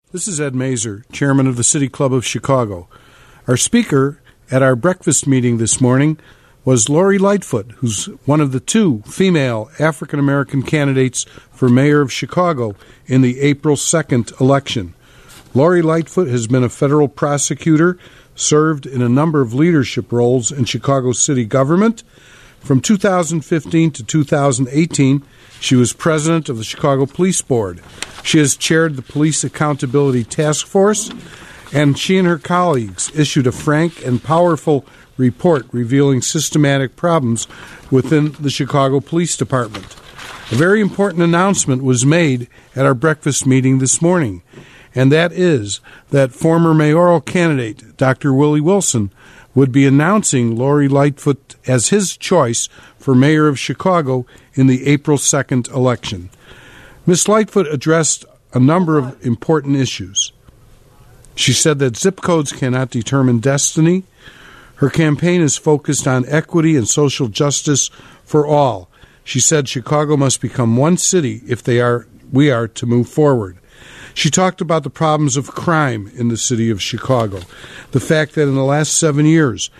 This is Ed Mazer, Chairman of the City Club of Chicago. Our speaker at our breakfast meeting this morning was Lori Lightfoot, who's one of the two female African-American candidates for mayor of Chicago in the April 2nd election. Lori Lightfoot has been a federal prosecutor, served in a number of leadership roles in Chicago city government. From 2015 to 2018, she was president of the Chicago Police Board. She has chaired the Police Accountability Task Force, and she and her colleagues issued a frank and powerful report revealing systematic problems within the Chicago Police Department. A very important announcement was made at our breakfast meeting this morning, and that is that former mayoral candidate Dr. Willie Wilson would be announcing Lori Lightfoot as his choice for mayor of Chicago in the April 2nd election. Ms. Lightfoot addressed a number of important issues. She said that zip codes cannot determine destiny. Her campaign is focused on equity and social justice for all. She said Chicago must become one city if we are to move forward. She talked about the problems of crime in the city of Chicago, the fact that in the last 7 years,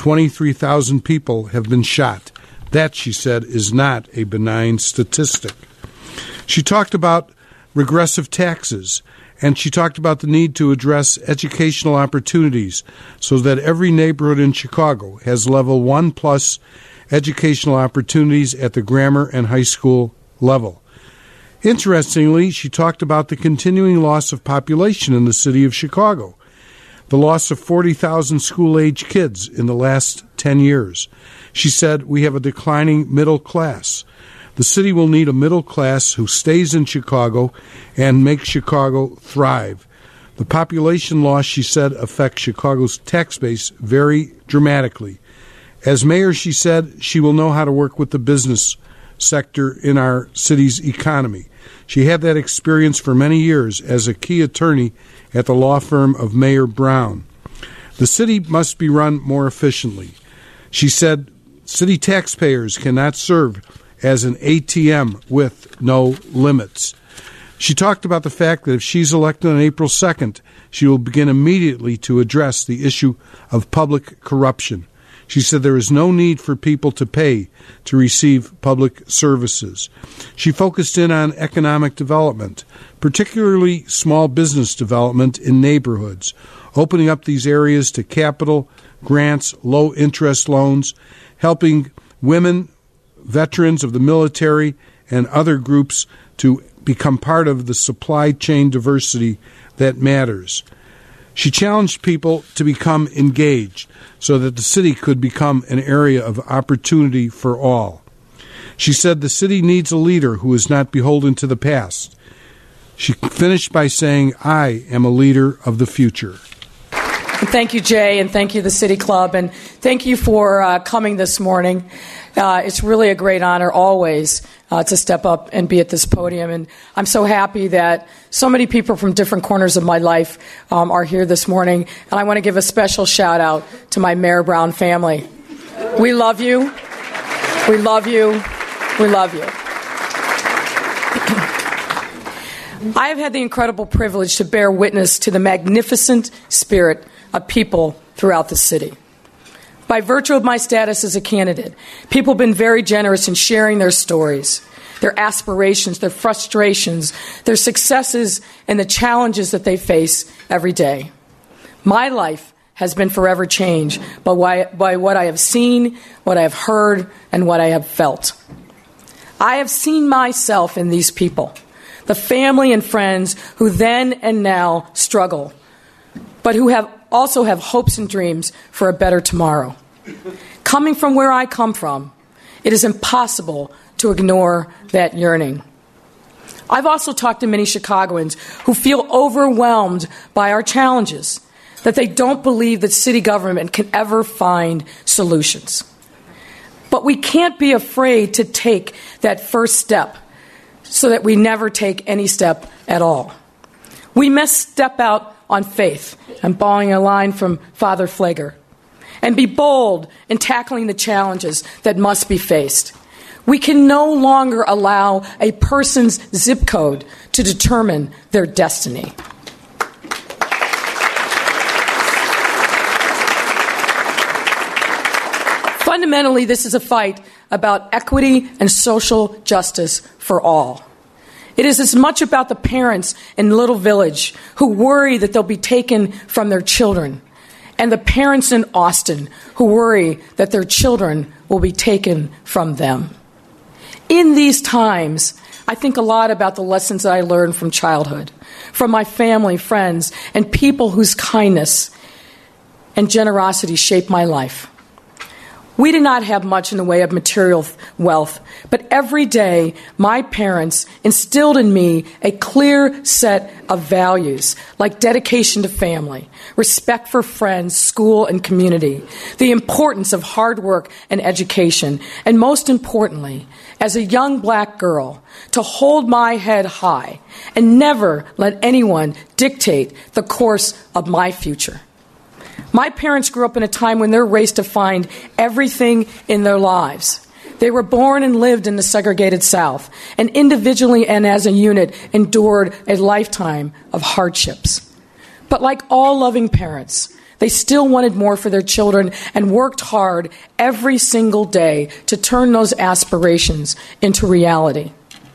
23,000 people have been shot. That, she said, is not a benign statistic. She talked about regressive taxes, and she talked about the need to address educational opportunities so that every neighborhood in Chicago has level 1 plus educational opportunities at the grammar and high school level. Interestingly, she talked about the continuing loss of population in the city of Chicago, the loss of 40,000 school-age kids in the last 10 years. She said, we have a declining middle class. The city will need a middle class who stays in Chicago and makes Chicago thrive. The population loss, she said, affects Chicago's tax base very dramatically. As mayor, she said, she will know how to work with the business sector in our city's economy. She had that experience for many years as a key attorney at the law firm of Mayor Brown. The city must be run more efficiently. She said city taxpayers cannot serve as an ATM with no limits. She talked about the fact that if she's elected on April 2nd, she will begin immediately to address the issue of public corruption. She said there is no need for people to pay to receive public services. She focused in on economic development, particularly small business development in neighborhoods, opening up these areas to capital, grants, low-interest loans, helping women, veterans of the military, and other groups to become part of the supply chain diversity that matters. She challenged people to become engaged so that the city could become an area of opportunity for all. She said the city needs a leader who is not beholden to the past. She finished by saying, I am a leader of the future. Thank you, Jay, and thank you, the City Club, and thank you for coming this morning. It's really a great honor always to step up and be at this podium, and I'm so happy that so many people from different corners of my life are here this morning, and I want to give a special shout-out to my Mayor Brown family. We love you. We love you. We love you. I have had the incredible privilege to bear witness to the magnificent spirit of people throughout the city. By virtue of my status as a candidate, people have been very generous in sharing their stories, their aspirations, their frustrations, their successes, and the challenges that they face every day. My life has been forever changed by what I have seen, what I have heard, and what I have felt. I have seen myself in these people, the family and friends who then and now struggle, but who also have hopes and dreams for a better tomorrow. Coming from where I come from, it is impossible to ignore that yearning. I've also talked to many Chicagoans who feel overwhelmed by our challenges, that they don't believe that city government can ever find solutions. But we can't be afraid to take that first step so that we never take any step at all. We must step out on faith, I'm borrowing a line from Father Pfleger, and be bold in tackling the challenges that must be faced. We can no longer allow a person's zip code to determine their destiny. Fundamentally, this is a fight about equity and social justice for all. It is as much about the parents in Little Village who worry that they'll be taken from their children, and the parents in Austin who worry that their children will be taken from them. In these times, I think a lot about the lessons that I learned from childhood, from my family, friends, and people whose kindness and generosity shaped my life. We did not have much in the way of material wealth, but every day my parents instilled in me a clear set of values like dedication to family, respect for friends, school, and community, the importance of hard work and education, and most importantly, as a young black girl, to hold my head high and never let anyone dictate the course of my future. My parents grew up in a time when their race defined everything in their lives. They were born and lived in the segregated South, and individually and as a unit endured a lifetime of hardships. But like all loving parents, they still wanted more for their children and worked hard every single day to turn those aspirations into reality.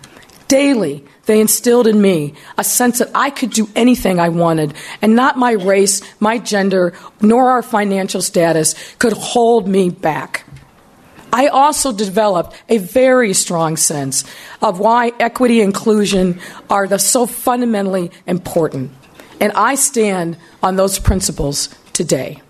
Daily, they instilled in me a sense that I could do anything I wanted, and not my race, my gender, nor our financial status could hold me back. I also developed a very strong sense of why equity and inclusion are so fundamentally important, and I stand on those principles today.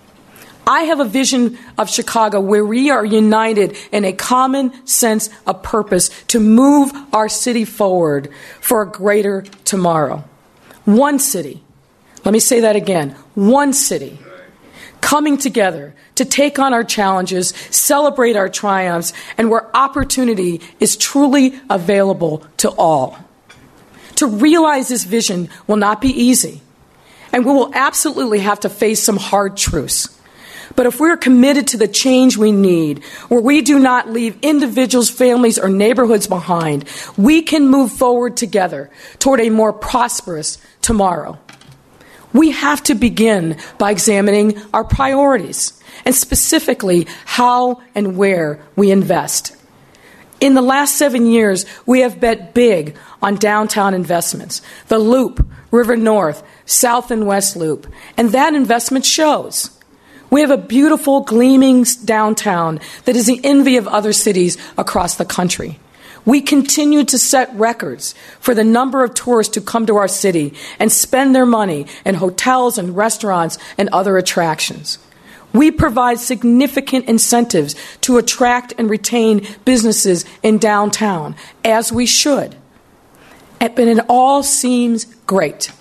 I have a vision of Chicago where we are united in a common sense of purpose to move our city forward for a greater tomorrow. One city. Let me say that again. One city. Coming together to take on our challenges, celebrate our triumphs, and where opportunity is truly available to all. To realize this vision will not be easy, and we will absolutely have to face some hard truths. But if we're committed to the change we need, where we do not leave individuals, families, or neighborhoods behind, we can move forward together toward a more prosperous tomorrow. We have to begin by examining our priorities, and specifically how and where we invest. In the last 7 years, we have bet big on downtown investments, the Loop, River North, South and West Loop, and that investment shows. We have a beautiful, gleaming downtown that is the envy of other cities across the country. We continue to set records for the number of tourists who come to our city and spend their money in hotels and restaurants and other attractions. We provide significant incentives to attract and retain businesses in downtown, as we should. And it all seems great.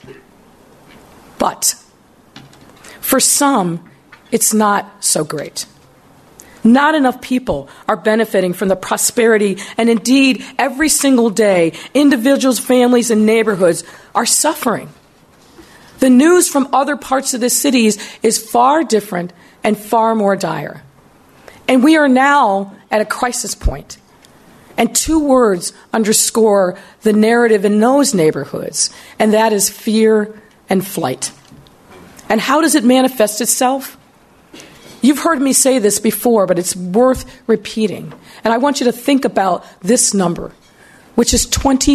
But for some, it's not so great. Not enough people are benefiting from the prosperity, and indeed, every single day, individuals, families, and neighborhoods are suffering. The news from other parts of the cities is far different and far more dire. And we are now at a crisis point. And 2 words underscore the narrative in those neighborhoods, and that is fear and flight. And how does it manifest itself? You've heard me say this before, but it's worth repeating. And I want you to think about this number, which is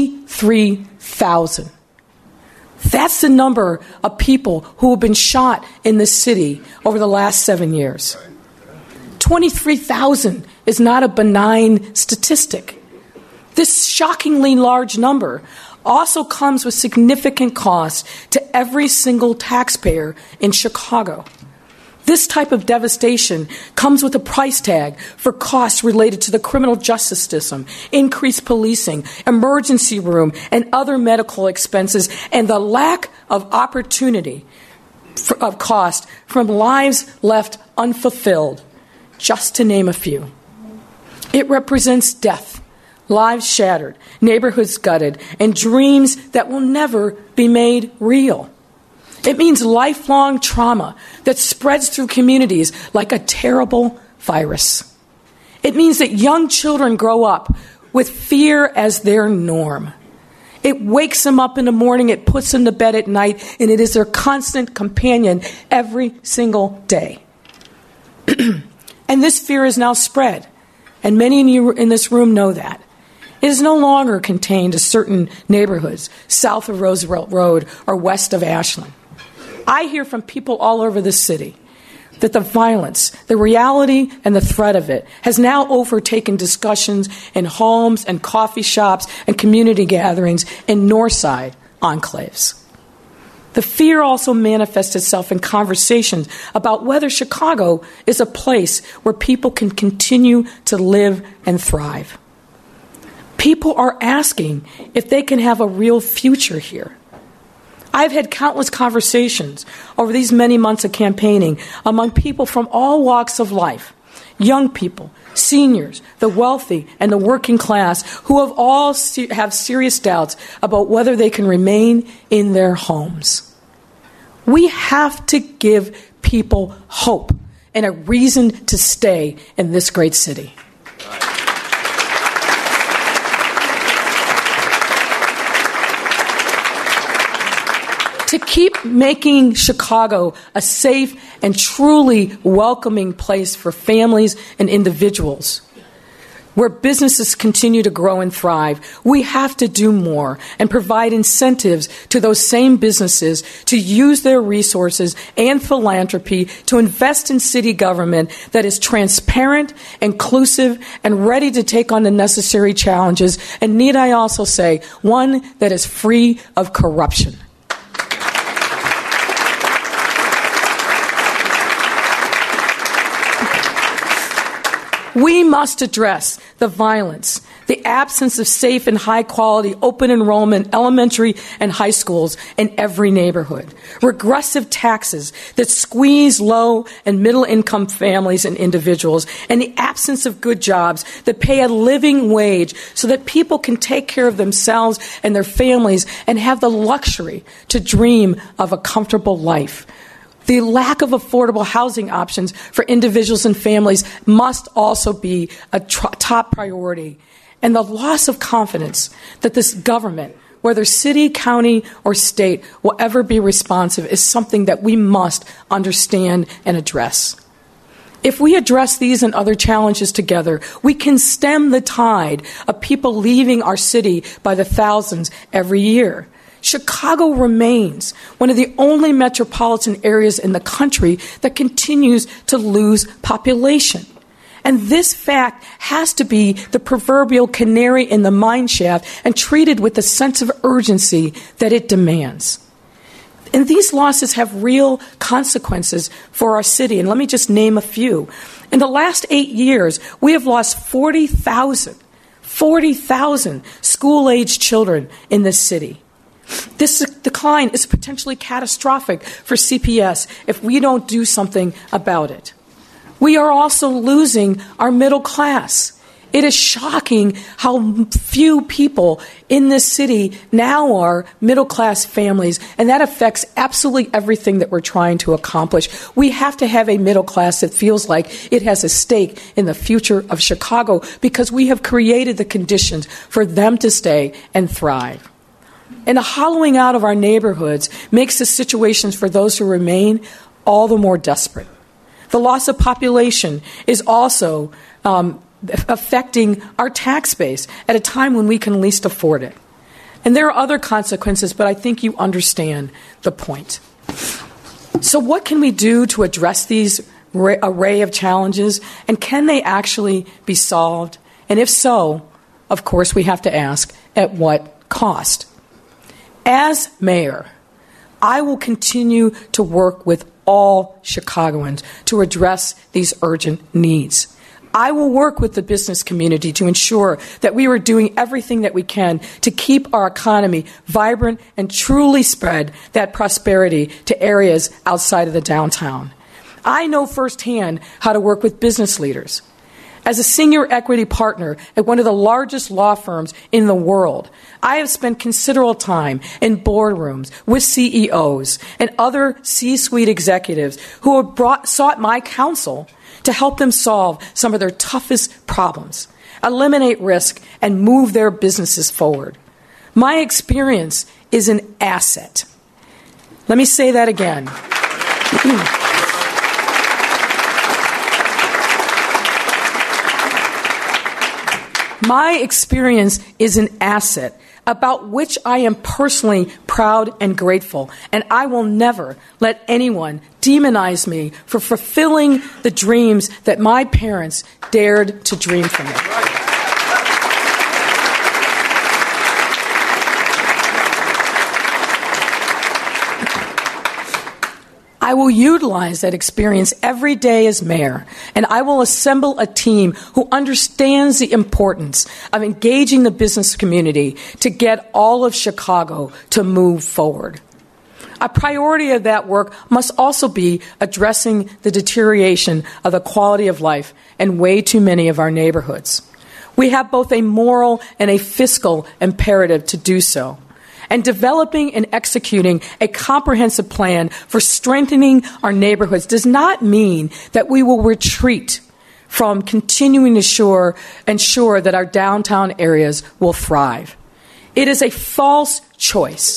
23,000. That's the number of people who have been shot in this city over the last 7 years. 23,000 is not a benign statistic. This shockingly large number also comes with significant costs to every single taxpayer in Chicago. This type of devastation comes with a price tag for costs related to the criminal justice system, increased policing, emergency room, and other medical expenses, and the lack of opportunity of cost from lives left unfulfilled, just to name a few. It represents death, lives shattered, neighborhoods gutted, and dreams that will never be made real. It means lifelong trauma that spreads through communities like a terrible virus. It means that young children grow up with fear as their norm. It wakes them up in the morning, it puts them to bed at night, and it is their constant companion every single day. And this fear is now spread, and many of you in this room know that. It is no longer contained to certain neighborhoods, south of Roosevelt Road or west of Ashland. I hear from people all over the city that the violence, the reality, and the threat of it has now overtaken discussions in homes and coffee shops and community gatherings in Northside enclaves. The fear also manifests itself in conversations about whether Chicago is a place where people can continue to live and thrive. People are asking if they can have a real future here. I've had countless conversations over these many months of campaigning among people from all walks of life, young people, seniors, the wealthy, and the working class, who have all have serious doubts about whether they can remain in their homes. We have to give people hope and a reason to stay in this great city. To keep making Chicago a safe and truly welcoming place for families and individuals, where businesses continue to grow and thrive, we have to do more and provide incentives to those same businesses to use their resources and philanthropy to invest in city government that is transparent, inclusive, and ready to take on the necessary challenges, and need I also say, one that is free of corruption. We must address the violence, the absence of safe and high-quality open enrollment elementary and high schools in every neighborhood, regressive taxes that squeeze low and middle-income families and individuals, and the absence of good jobs that pay a living wage so that people can take care of themselves and their families and have the luxury to dream of a comfortable life. The lack of affordable housing options for individuals and families must also be a top priority. And the loss of confidence that this government, whether city, county, or state, will ever be responsive is something that we must understand and address. If we address these and other challenges together, we can stem the tide of people leaving our city by the thousands every year. Chicago remains one of the only metropolitan areas in the country that continues to lose population. And this fact has to be the proverbial canary in the mine shaft and treated with the sense of urgency that it demands. And these losses have real consequences for our city. And let me just name a few. In the last 8 years, we have lost 40,000 school-aged children in this city. This decline is potentially catastrophic for CPS if we don't do something about it. We are also losing our middle class. It is shocking how few people in this city now are middle-class families, and that affects absolutely everything that we're trying to accomplish. We have to have a middle class that feels like it has a stake in the future of Chicago because we have created the conditions for them to stay and thrive. And the hollowing out of our neighborhoods makes the situations for those who remain all the more desperate. The loss of population is also affecting our tax base at a time when we can least afford it. And there are other consequences, but I think you understand the point. So what can we do to address these array of challenges, and can they actually be solved? And if so, of course, we have to ask, at what cost? As mayor, I will continue to work with all Chicagoans to address these urgent needs. I will work with the business community to ensure that we are doing everything that we can to keep our economy vibrant and truly spread that prosperity to areas outside of the downtown. I know firsthand how to work with business leaders. As a senior equity partner at one of the largest law firms in the world, I have spent considerable time in boardrooms with CEOs and other C-suite executives who have sought my counsel to help them solve some of their toughest problems, eliminate risk, and move their businesses forward. My experience is an asset. Let me say that again. My experience is an asset about which I am personally proud and grateful, and I will never let anyone demonize me for fulfilling the dreams that my parents dared to dream for me. I will utilize that experience every day as mayor, and I will assemble a team who understands the importance of engaging the business community to get all of Chicago to move forward. A priority of that work must also be addressing the deterioration of the quality of life in way too many of our neighborhoods. We have both a moral and a fiscal imperative to do so. And developing and executing a comprehensive plan for strengthening our neighborhoods does not mean that we will retreat from continuing to ensure that our downtown areas will thrive. It is a false choice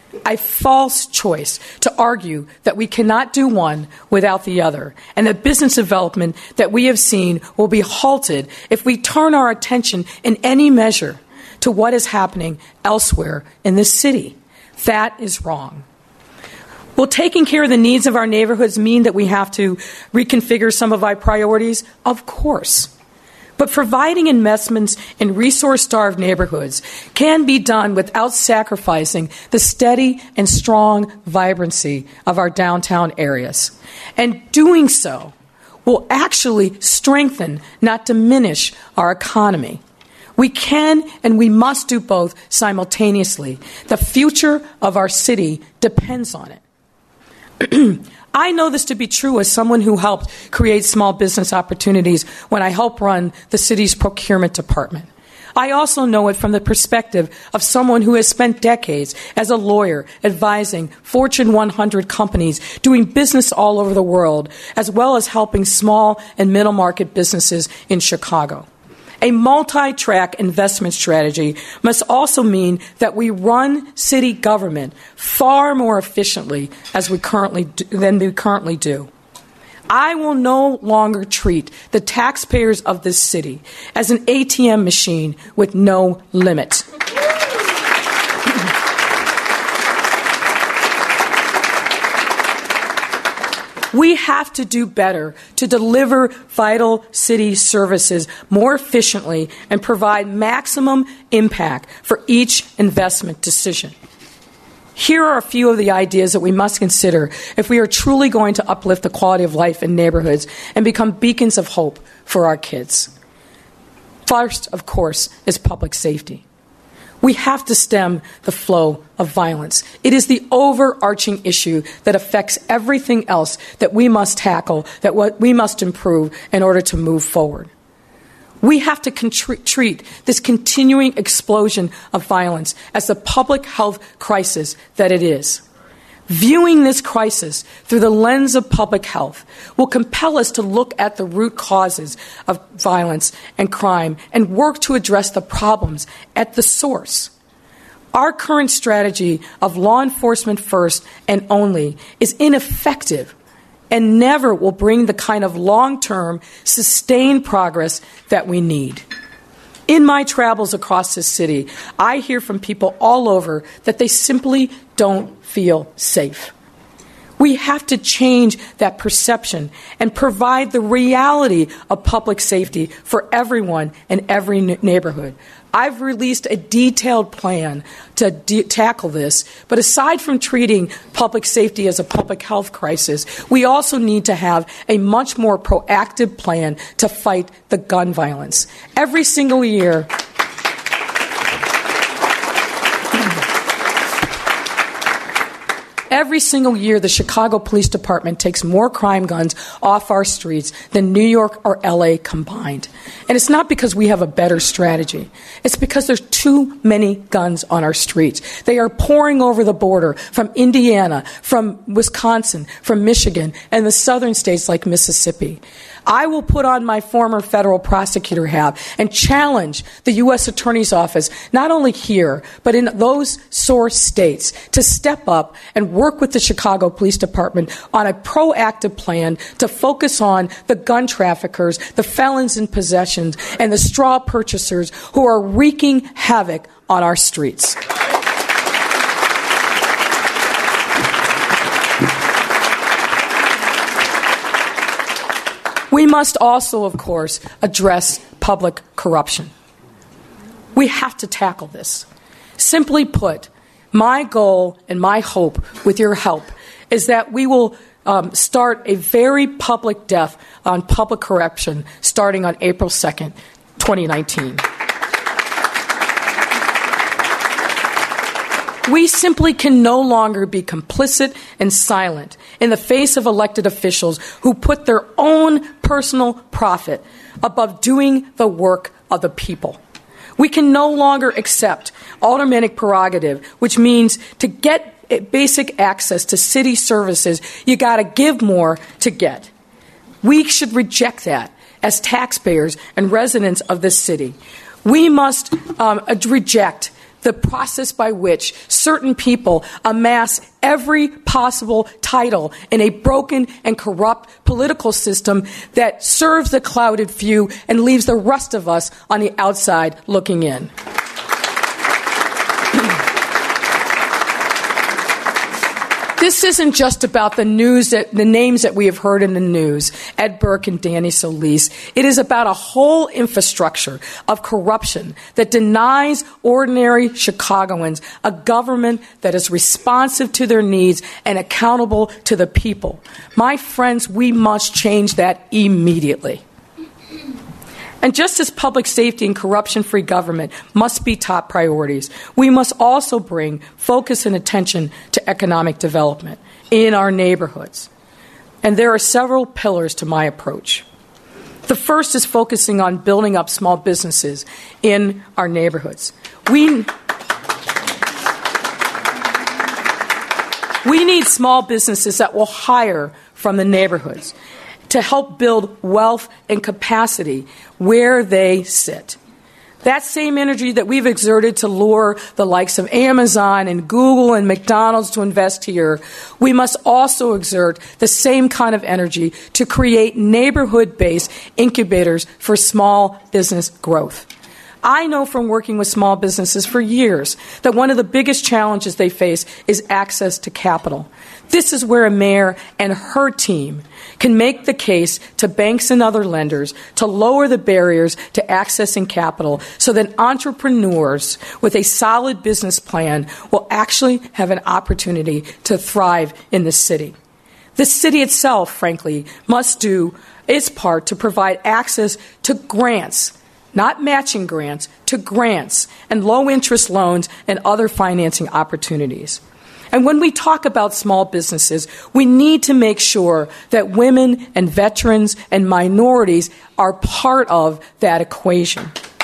to argue that we cannot do one without the other, and that business development that we have seen will be halted if we turn our attention in any measure to what is happening elsewhere in this city. That is wrong. Will taking care of the needs of our neighborhoods mean that we have to reconfigure some of our priorities? Of course. But providing investments in resource-starved neighborhoods can be done without sacrificing the steady and strong vibrancy of our downtown areas. And doing so will actually strengthen, not diminish, our economy. We can and we must do both simultaneously. The future of our city depends on it. I know this to be true as someone who helped create small business opportunities when I helped run the city's procurement department. I also know it from the perspective of someone who has spent decades as a lawyer advising Fortune 100 companies doing business all over the world, as well as helping small and middle market businesses in Chicago. A multi-track investment strategy must also mean that we run city government far more efficiently than we currently do. I will no longer treat the taxpayers of this city as an ATM machine with no limit. We have to do better to deliver vital city services more efficiently and provide maximum impact for each investment decision. Here are a few of the ideas that we must consider if we are truly going to uplift the quality of life in neighborhoods and become beacons of hope for our kids. First, of course, is public safety. We have to stem the flow of violence. It is the overarching issue that affects everything else that we must tackle, that we must improve in order to move forward. We have to treat this continuing explosion of violence as the public health crisis that it is. Viewing this crisis through the lens of public health will compel us to look at the root causes of violence and crime and work to address the problems at the source. Our current strategy of law enforcement first and only is ineffective and never will bring the kind of long-term, sustained progress that we need. In my travels across this city, I hear from people all over that they simply don't feel safe. We have to change that perception and provide the reality of public safety for everyone in every neighborhood. I've released a detailed plan to tackle this, but aside from treating public safety as a public health crisis, we also need to have a much more proactive plan to fight the gun violence. Every single year, the Chicago Police Department takes more crime guns off our streets than New York or LA combined. And it's not because we have a better strategy. It's because there's too many guns on our streets. They are pouring over the border from Indiana, from Wisconsin, from Michigan, and the southern states like Mississippi. I will put on my former federal prosecutor hat and challenge the U.S. Attorney's Office, not only here, but in those source states, to step up and work with the Chicago Police Department on a proactive plan to focus on the gun traffickers, the felons in possession, and the straw purchasers who are wreaking havoc on our streets. We must also, of course, address public corruption. We have to tackle this. Simply put, my goal and my hope, with your help, is that we will start a very public death on public corruption starting on April 2nd, 2019. We simply can no longer be complicit and silent in the face of elected officials who put their own personal profit above doing the work of the people. We can no longer accept aldermanic prerogative, which means to get basic access to city services, you got to give more to get. We should reject that as taxpayers and residents of this city. We must reject the process by which certain people amass every possible title in a broken and corrupt political system that serves the clouded few and leaves the rest of us on the outside looking in. This isn't just about the names that we have heard in the news, Ed Burke and Danny Solis. It is about a whole infrastructure of corruption that denies ordinary Chicagoans a government that is responsive to their needs and accountable to the people. My friends, we must change that immediately. And just as public safety and corruption-free government must be top priorities, we must also bring focus and attention to economic development in our neighborhoods. And there are several pillars to my approach. The first is focusing on building up small businesses in our neighborhoods. We need small businesses that will hire from the neighborhoods to help build wealth and capacity where they sit. That same energy that we've exerted to lure the likes of Amazon and Google and McDonald's to invest here, we must also exert the same kind of energy to create neighborhood-based incubators for small business growth. I know from working with small businesses for years that one of the biggest challenges they face is access to capital. This is where a mayor and her team can make the case to banks and other lenders to lower the barriers to accessing capital so that entrepreneurs with a solid business plan will actually have an opportunity to thrive in the city. The city itself, frankly, must do its part to provide access to grants, not matching grants, to grants and low-interest loans and other financing opportunities. And when we talk about small businesses, we need to make sure that women and veterans and minorities are part of that equation.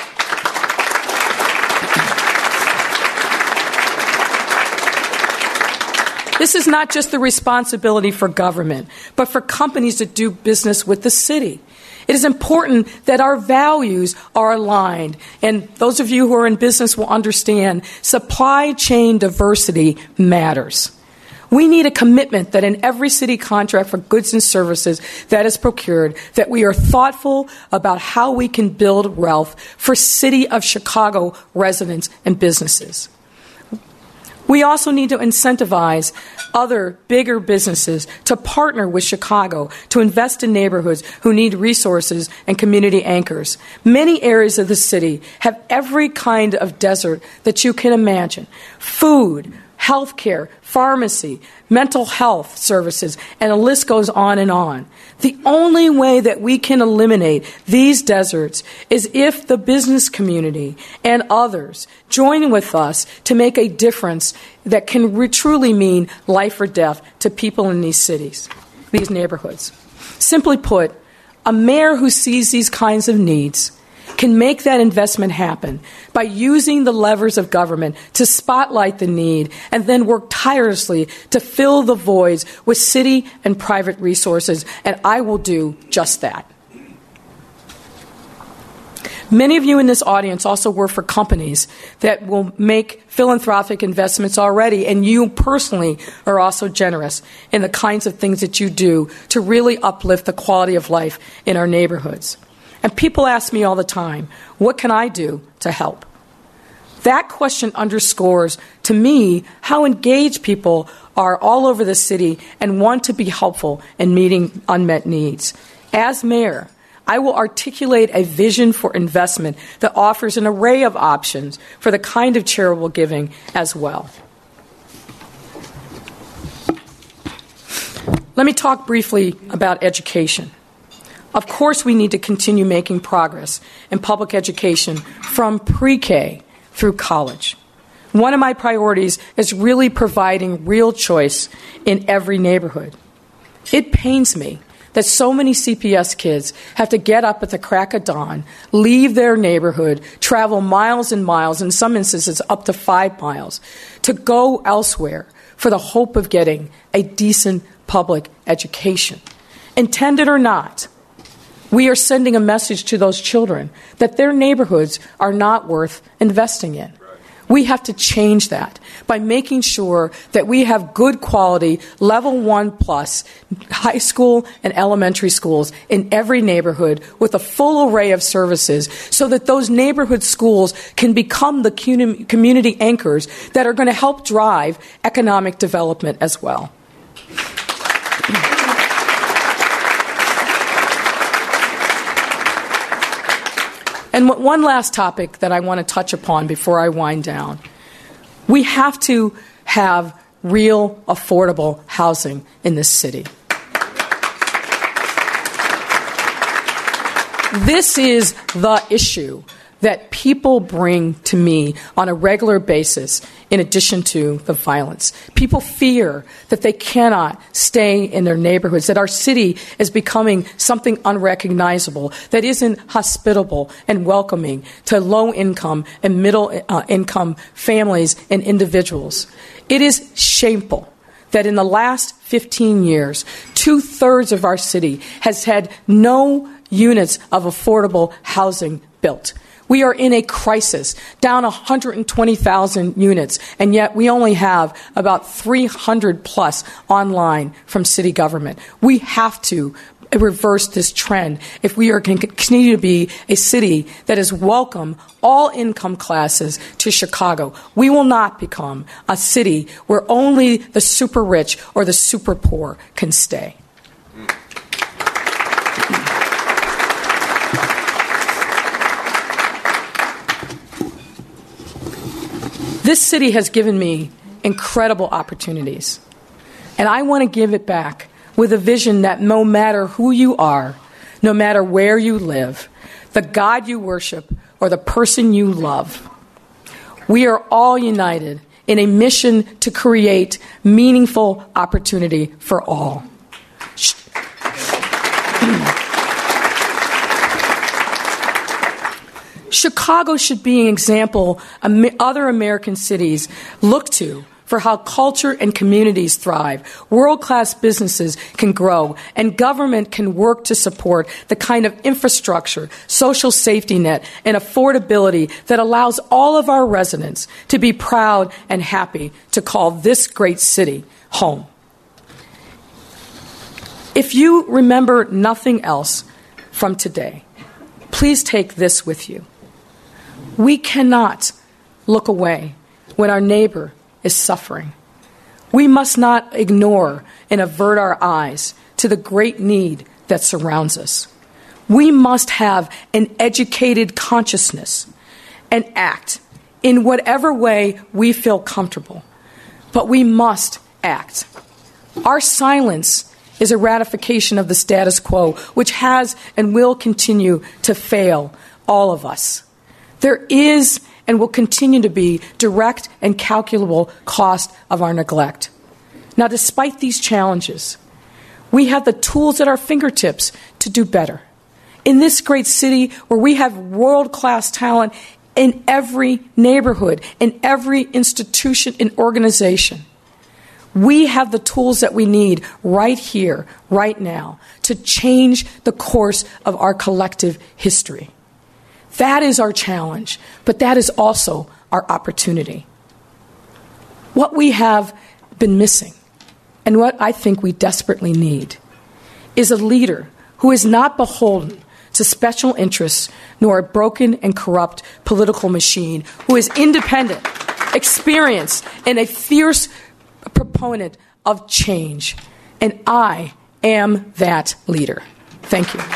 This is not just the responsibility for government, but for companies that do business with the city. It is important that our values are aligned, and those of you who are in business will understand supply chain diversity matters. We need a commitment that in every city contract for goods and services that is procured, that we are thoughtful about how we can build wealth for City of Chicago residents and businesses. We also need to incentivize other bigger businesses to partner with Chicago to invest in neighborhoods who need resources and community anchors. Many areas of the city have every kind of desert that you can imagine: food, healthcare, pharmacy, mental health services, and the list goes on and on. The only way that we can eliminate these deserts is if the business community and others join with us to make a difference that can truly mean life or death to people in these cities, these neighborhoods. Simply put, a mayor who sees these kinds of needs can make that investment happen by using the levers of government to spotlight the need and then work tirelessly to fill the voids with city and private resources, and I will do just that. Many of you in this audience also work for companies that will make philanthropic investments already, and you personally are also generous in the kinds of things that you do to really uplift the quality of life in our neighborhoods. And people ask me all the time, what can I do to help? That question underscores, to me, how engaged people are all over the city and want to be helpful in meeting unmet needs. As mayor, I will articulate a vision for investment that offers an array of options for the kind of charitable giving as well. Let me talk briefly about education. Of course, we need to continue making progress in public education from pre-K through college. One of my priorities is really providing real choice in every neighborhood. It pains me that so many CPS kids have to get up at the crack of dawn, leave their neighborhood, travel miles and miles, in some instances up to 5 miles, to go elsewhere for the hope of getting a decent public education. Intended or not, we are sending a message to those children that their neighborhoods are not worth investing in. We have to change that by making sure that we have good quality, level 1 plus, high school and elementary schools in every neighborhood with a full array of services so that those neighborhood schools can become the community anchors that are going to help drive economic development as well. And one last topic that I want to touch upon before I wind down. We have to have real affordable housing in this city. This is the issue that people bring to me on a regular basis in addition to the violence. People fear that they cannot stay in their neighborhoods, that our city is becoming something unrecognizable, that isn't hospitable and welcoming to low-income and middle-income families and individuals. It is shameful that in the last 15 years, 2/3 of our city has had no units of affordable housing built. We are in a crisis, down 120,000 units, and yet we only have about 300 plus online from city government. We have to reverse this trend if we are going to continue to be a city that is welcome all income classes to Chicago. We will not become a city where only the super rich or the super poor can stay. This city has given me incredible opportunities, and I want to give it back with a vision that no matter who you are, no matter where you live, the God you worship, or the person you love, we are all united in a mission to create meaningful opportunity for all. Chicago should be an example other American cities look to for how culture and communities thrive, world-class businesses can grow, and government can work to support the kind of infrastructure, social safety net, and affordability that allows all of our residents to be proud and happy to call this great city home. If you remember nothing else from today, please take this with you. We cannot look away when our neighbor is suffering. We must not ignore and avert our eyes to the great need that surrounds us. We must have an educated consciousness and act in whatever way we feel comfortable. But we must act. Our silence is a ratification of the status quo, which has and will continue to fail all of us. There is and will continue to be direct and calculable cost of our neglect. Now, despite these challenges, we have the tools at our fingertips to do better. In this great city where we have world-class talent in every neighborhood, in every institution and organization, we have the tools that we need right here, right now, to change the course of our collective history. That is our challenge, but that is also our opportunity. What we have been missing, and what I think we desperately need, is a leader who is not beholden to special interests nor a broken and corrupt political machine, who is independent, experienced, and a fierce proponent of change. And I am that leader. Thank you.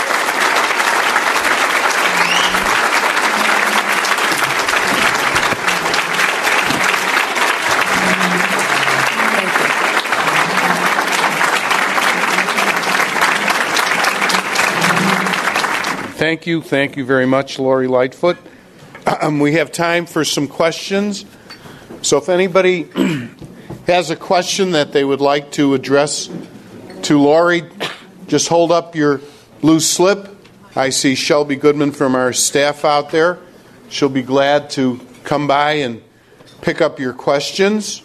Thank you. Thank you very much, Lori Lightfoot. We have time for some questions. So if anybody has a question that they would like to address to Lori, just hold up your blue slip. I see Shelby Goodman from our staff out there. She'll be glad to come by and pick up your questions.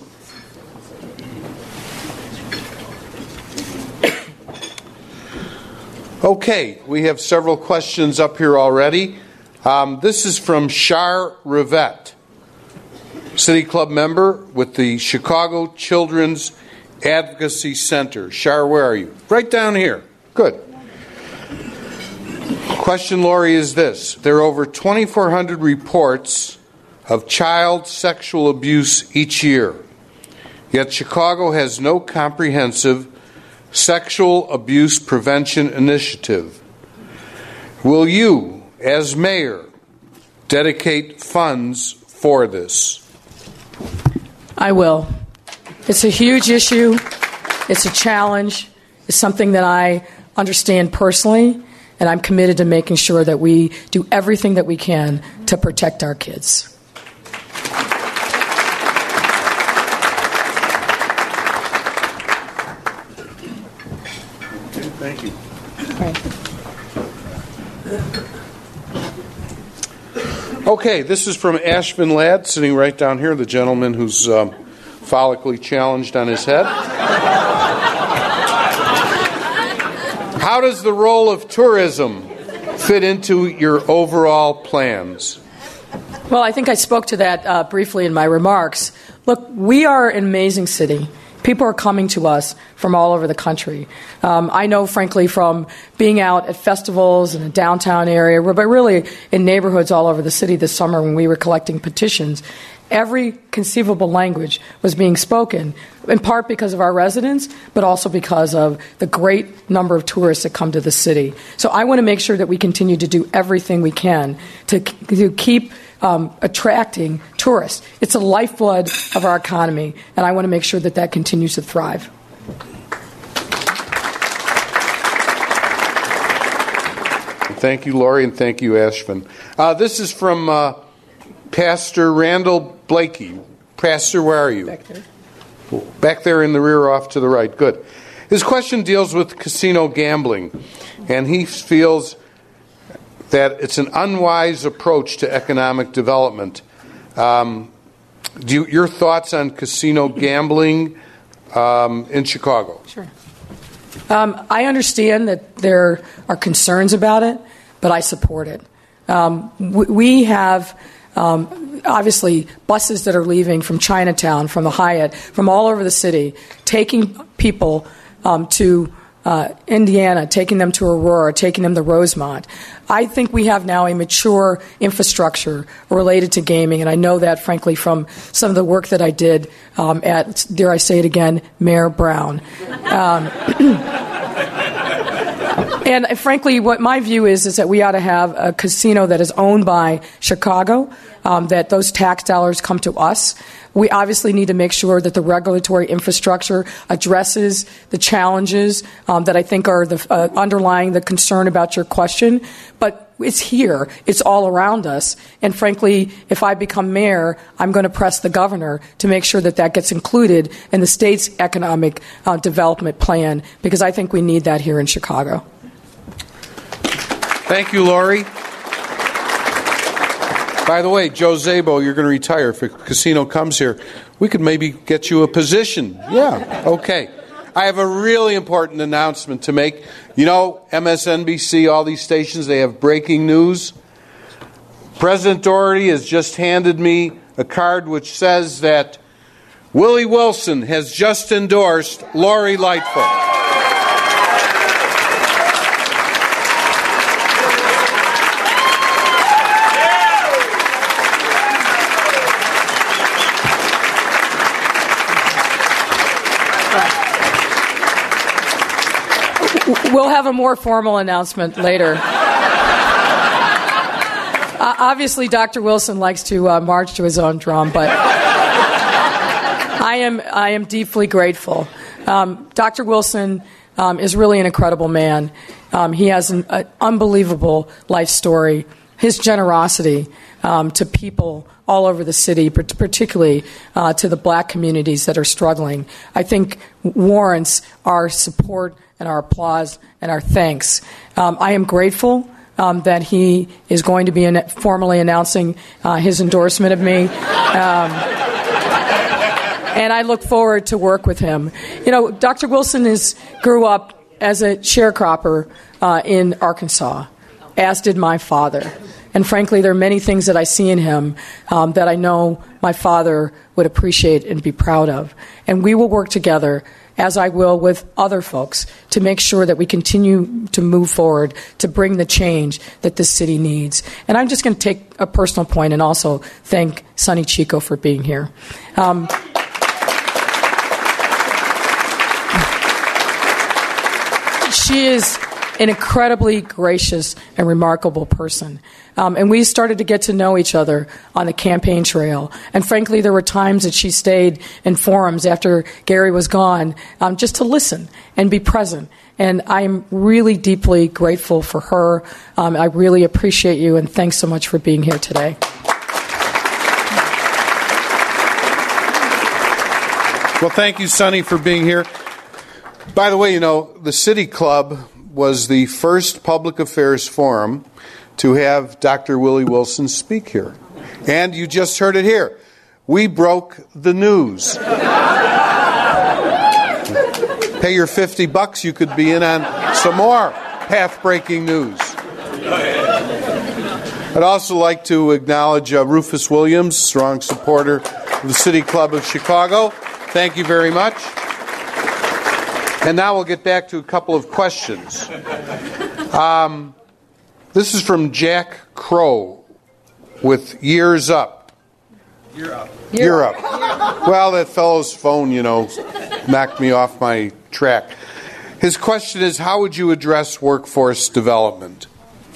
Okay, we have several questions up here already. This is from Shar Rivette, City Club member with the Chicago Children's Advocacy Center. Shar, where are you? Right down here. Good. Question, Lori, is this. There are over 2,400 reports of child sexual abuse each year. Yet Chicago has no comprehensive sexual abuse prevention initiative. Will you, as mayor, dedicate funds for this? I will. It's a huge issue. It's a challenge. It's something that I understand personally, and I'm committed to making sure that we do everything that we can to protect our kids. Thank you. Okay, this is from Ashvin Ladd, sitting right down here, the gentleman who's follically challenged on his head. How does the role of tourism fit into your overall plans? Well, I think I spoke to that briefly in my remarks. Look, we are an amazing city. People are coming to us from all over the country. I know, frankly, from being out at festivals in the downtown area, but really in neighborhoods all over the city this summer when we were collecting petitions, every conceivable language was being spoken, in part because of our residents, but also because of the great number of tourists that come to the city. So I want to make sure that we continue to do everything we can to keep attracting tourists. It's a lifeblood of our economy, and I want to make sure that that continues to thrive. Thank you, Lori, and thank you, Ashvin. This is from Pastor Randall Blakey. Pastor, where are you? Back there. Back there in the rear off to the right. Good. His question deals with casino gambling, and he feels that it's an unwise approach to economic development. Your thoughts on casino gambling in Chicago? Sure. I understand that there are concerns about it, but I support it. We have obviously buses that are leaving from Chinatown, from the Hyatt, from all over the city, taking people to Indiana, taking them to Aurora, taking them to Rosemont. I think we have now a mature infrastructure related to gaming, and I know that, frankly, from some of the work that I did at, dare I say it again, Mayor Brown. And frankly, what my view is that we ought to have a casino that is owned by Chicago, that those tax dollars come to us. We obviously need to make sure that the regulatory infrastructure addresses the challenges that I think are underlying the concern about your question. But it's here. It's all around us. And frankly, if I become mayor, I'm going to press the governor to make sure that that gets included in the state's economic development plan, because I think we need that here in Chicago. Thank you, Lori. By the way, Joe Szabo, you're going to retire. If a casino comes here, we could maybe get you a position. Yeah, okay. I have a really important announcement to make. You know, MSNBC, all these stations, they have breaking news. President Doherty has just handed me a card which says that Willie Wilson has just endorsed Lori Lightfoot. We'll have a more formal announcement later. Obviously, Dr. Wilson likes to march to his own drum, but I am deeply grateful. Dr. Wilson is really an incredible man. He has an unbelievable life story. His generosity to people all over the city, but particularly to the black communities that are struggling, I think warrants our support and our applause and our thanks. I am grateful that he is going to be formally announcing his endorsement of me. And I look forward to work with him. You know, Dr. Wilson grew up as a sharecropper in Arkansas, as did my father. And frankly, there are many things that I see in him that I know my father would appreciate and be proud of. And we will work together, as I will with other folks, to make sure that we continue to move forward to bring the change that this city needs. And I'm just going to take a personal point and also thank Sonny Chico for being here. She is an incredibly gracious and remarkable person. And we started to get to know each other on the campaign trail. And frankly, there were times that she stayed in forums after Gary was gone just to listen and be present. And I'm really deeply grateful for her. I really appreciate you, and thanks so much for being here today. Well, thank you, Sonny, for being here. By the way, you know, the City Club was the first public affairs forum to have Dr. Willie Wilson speak here. And you just heard it here. We broke the news. Pay your $50, you could be in on some more path-breaking news. I'd also like to acknowledge Rufus Williams, strong supporter of the City Club of Chicago. Thank you very much. And now we'll get back to a couple of questions. This is from Jack Crow with Years Up. You're up. You're up. Well, that fellow's phone, you know, knocked me off my track. His question is, how would you address workforce development?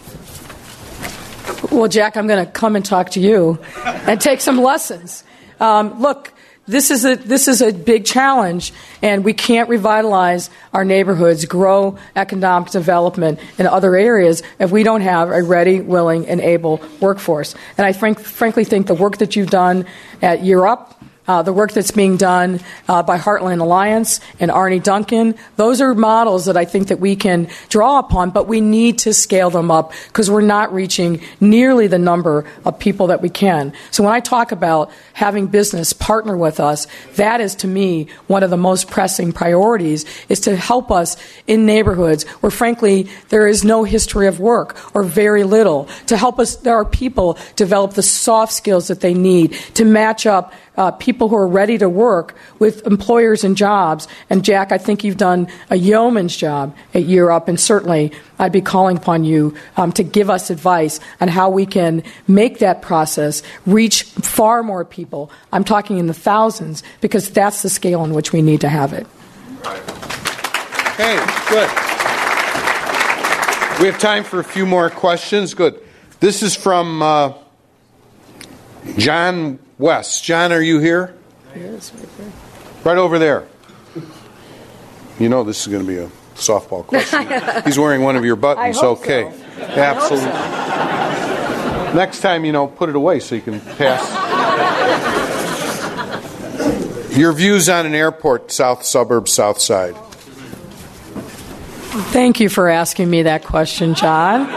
Well, Jack, I'm going to come and talk to you and take some lessons. Look, this is a big challenge, and we can't revitalize our neighborhoods, grow economic development in other areas if we don't have a ready, willing, and able workforce. And I frankly think the work that you've done at Year Up, the work that's being done by Heartland Alliance and Arnie Duncan, those are models that I think that we can draw upon, but we need to scale them up because we're not reaching nearly the number of people that we can. So when I talk about having business partner with us, that is, to me, one of the most pressing priorities, is to help us in neighborhoods where, frankly, there is no history of work or very little, to help us, there are people develop the soft skills that they need to match up people who are ready to work with employers and jobs. And Jack, I think you've done a yeoman's job at Year Up, and certainly I'd be calling upon you to give us advice on how we can make that process reach far more people. I'm talking in the thousands, because that's the scale in which we need to have it. Okay, good. We have time for a few more questions. Good. This is from John West. John, are you here? Yes, right there. Right over there. You know this is going to be a softball question. He's wearing one of your buttons. I hope okay. So. Absolutely. So. Next time, you know, put it away so you can pass. Your views on an airport, south suburb, south side. Thank you for asking me that question, John.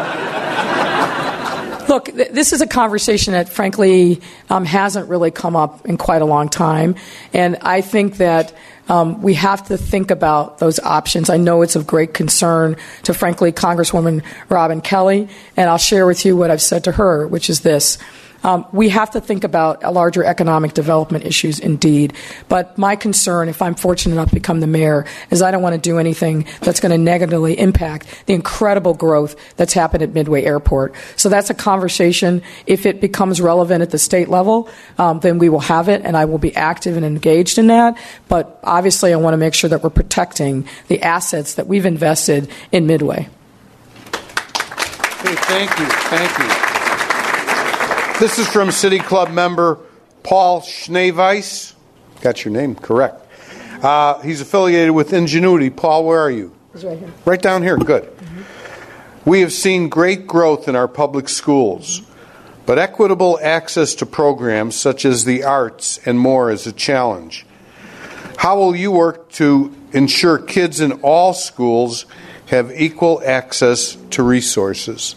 Look, this is a conversation that, frankly, hasn't really come up in quite a long time. And I think that we have to think about those options. I know it's of great concern to, frankly, Congresswoman Robin Kelly, and I'll share with you what I've said to her, which is this. We have to think about larger economic development issues indeed. But my concern, if I'm fortunate enough to become the mayor, is I don't want to do anything that's going to negatively impact the incredible growth that's happened at Midway Airport. So that's a conversation. If it becomes relevant at the state level, then we will have it, and I will be active and engaged in that. But obviously, I want to make sure that we're protecting the assets that we've invested in Midway. Okay, thank you. Thank you. This is from City Club member Paul Schneeweiss. Got your name correct. He's affiliated with Ingenuity. Paul, where are you? He's right here. Right down here. Good. Mm-hmm. We have seen great growth in our public schools, but equitable access to programs such as the arts and more is a challenge. How will you work to ensure kids in all schools have equal access to resources?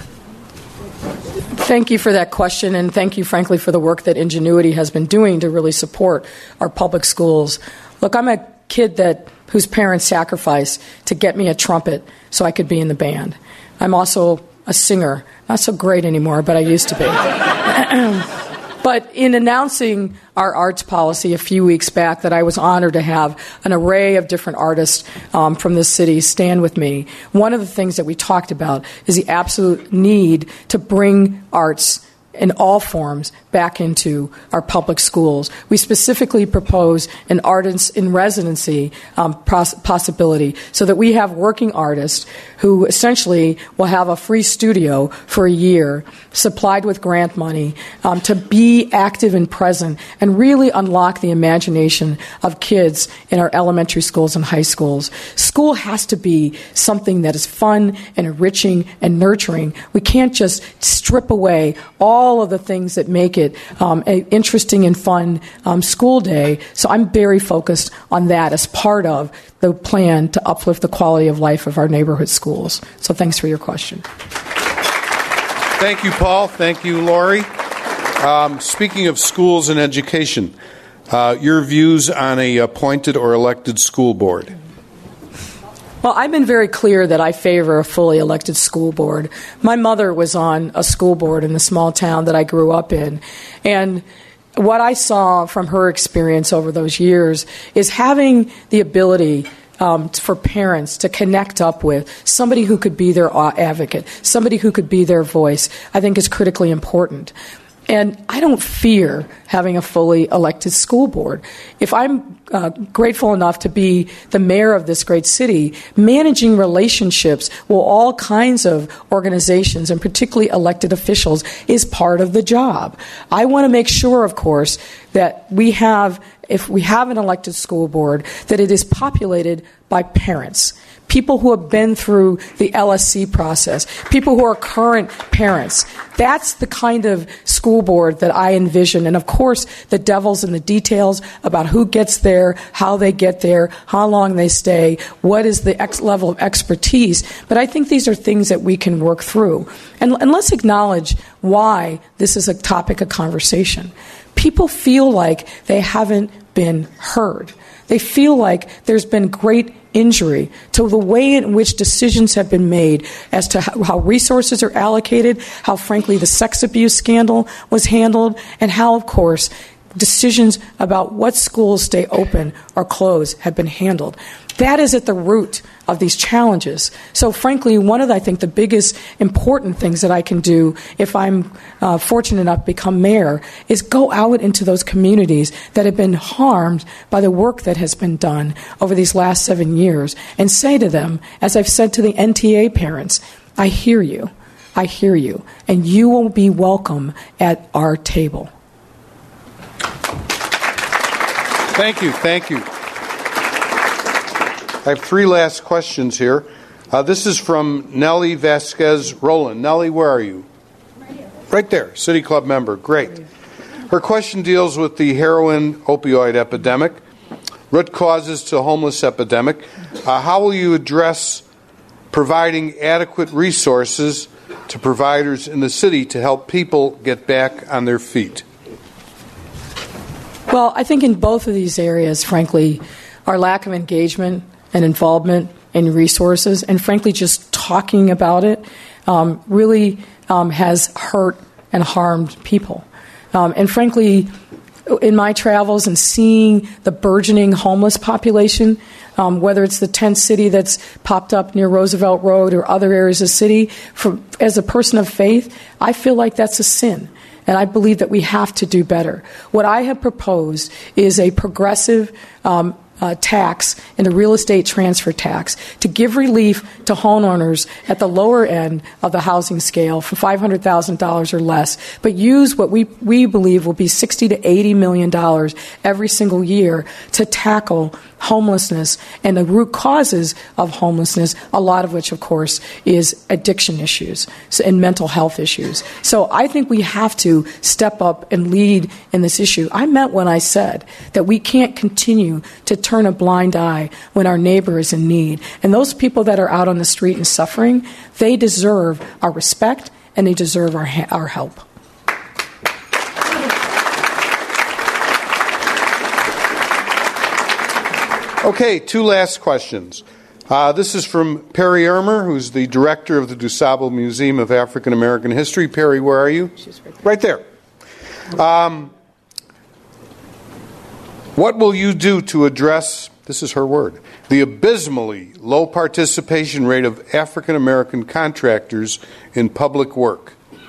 Thank you for that question, and thank you, frankly, for the work that Ingenuity has been doing to really support our public schools. Look, I'm a kid whose parents sacrificed to get me a trumpet so I could be in the band. I'm also a singer. Not so great anymore, but I used to be. But in announcing our arts policy a few weeks back, that I was honored to have an array of different artists from the city stand with me, one of the things that we talked about is the absolute need to bring arts in all forms back into our public schools. We specifically propose an artist in residency possibility so that we have working artists who essentially will have a free studio for a year, supplied with grant money, to be active and present and really unlock the imagination of kids in our elementary schools and high schools. School has to be something that is fun and enriching and nurturing. We can't just strip away all of the things that make it an interesting and fun school day. So I'm very focused on that as part of the plan to uplift the quality of life of our neighborhood schools. So thanks for your question. Thank you, Paul. Thank you, Lori. Speaking of schools and education, your views on a appointed or elected school board? Well, I've been very clear that I favor a fully elected school board. My mother was on a school board in the small town that I grew up in, and what I saw from her experience over those years is having the ability for parents to connect up with somebody who could be their advocate, somebody who could be their voice, I think is critically important. And I don't fear having a fully elected school board. If I'm grateful enough to be the mayor of this great city, managing relationships with all kinds of organizations, and particularly elected officials, is part of the job. I want to make sure, of course, that if we have an elected school board, that it is populated by parents, people who have been through the LSC process, people who are current parents. That's the kind of school board that I envision. And of course, the devil's in the details about who gets there, how they get there, how long they stay, what is the level of expertise. But I think these are things that we can work through. And let's acknowledge why this is a topic of conversation. People feel like they haven't been heard. They feel like there's been great injury to the way in which decisions have been made as to how resources are allocated, how, frankly, the sex abuse scandal was handled, and how, of course, decisions about what schools stay open or close have been handled. That is at the root of these challenges. So, frankly, one of, I think, the biggest important things that I can do if I'm fortunate enough to become mayor is go out into those communities that have been harmed by the work that has been done over these last 7 years and say to them, as I've said to the NTA parents, I hear you, and you will be welcome at our table. Thank you. I have three last questions here. This is from Nellie Vasquez Rowland. Nellie, where are you? Right here. Right there, City Club member. Great. Her question deals with the heroin opioid epidemic, root causes to homeless epidemic. How will you address providing adequate resources to providers in the city to help people get back on their feet? Well, I think in both of these areas, frankly, our lack of engagement and involvement and resources, and frankly, just talking about it really has hurt and harmed people. And frankly, in my travels and seeing the burgeoning homeless population, whether it's the tent city that's popped up near Roosevelt Road or other areas of the city, as a person of faith, I feel like that's a sin. And I believe that we have to do better. What I have proposed is a progressive tax and a real estate transfer tax to give relief to homeowners at the lower end of the housing scale for $500,000 or less, but use what we believe will be $60 to $80 million every single year to tackle homelessness and the root causes of homelessness, a lot of which, of course, is addiction issues and mental health issues. So I think we have to step up and lead in this issue. I meant when I said that we can't continue to turn a blind eye when our neighbor is in need. And those people that are out on the street and suffering, they deserve our respect and they deserve our help. Okay, two last questions. This is from Perry Ermer, who's the director of the DuSable Museum of African American History. Perry, where are you? She's right there. What will you do to address, this is her word, the abysmally low participation rate of African American contractors in public work?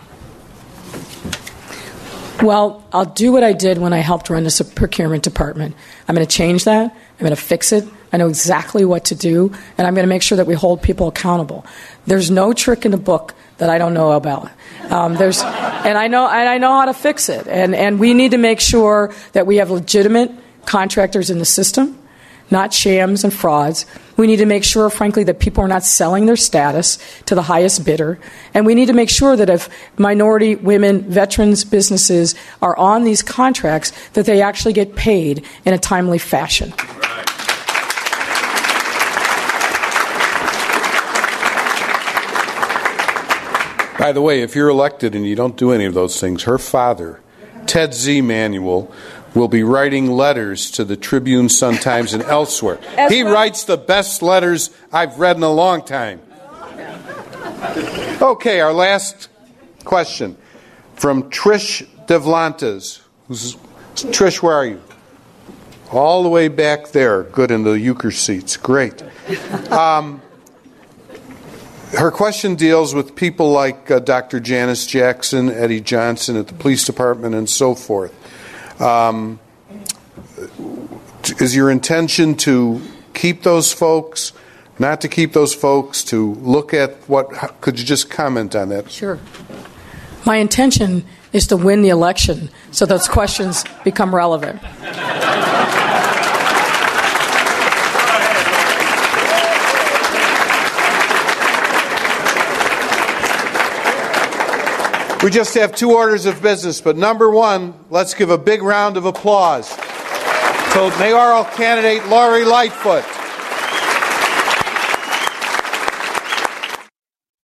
Well, I'll do what I did when I helped run this procurement department. I'm going to change that. I'm going to fix it. I know exactly what to do, and I'm going to make sure that we hold people accountable. There's no trick in the book that I don't know about. And I know how to fix it. And we need to make sure that we have legitimate contractors in the system, not shams and frauds. We need to make sure, frankly, that people are not selling their status to the highest bidder. And we need to make sure that if minority, women, veterans, businesses are on these contracts, that they actually get paid in a timely fashion. By the way, if you're elected and you don't do any of those things, her father, Ted Z. Manuel, will be writing letters to the Tribune, Sun-Times, and elsewhere. He writes the best letters I've read in a long time. Okay, our last question from Trish Devlantes. Trish, where are you? All the way back there. Good, in the euchre seats. Great. Her question deals with people like Dr. Janice Jackson, Eddie Johnson at the police department, and so forth. Is your intention to keep those folks, not to keep those folks, to look at what? Could you just comment on that? Sure. My intention is to win the election so those questions become relevant. We just have two orders of business, but number one, let's give a big round of applause to mayoral candidate Lori Lightfoot.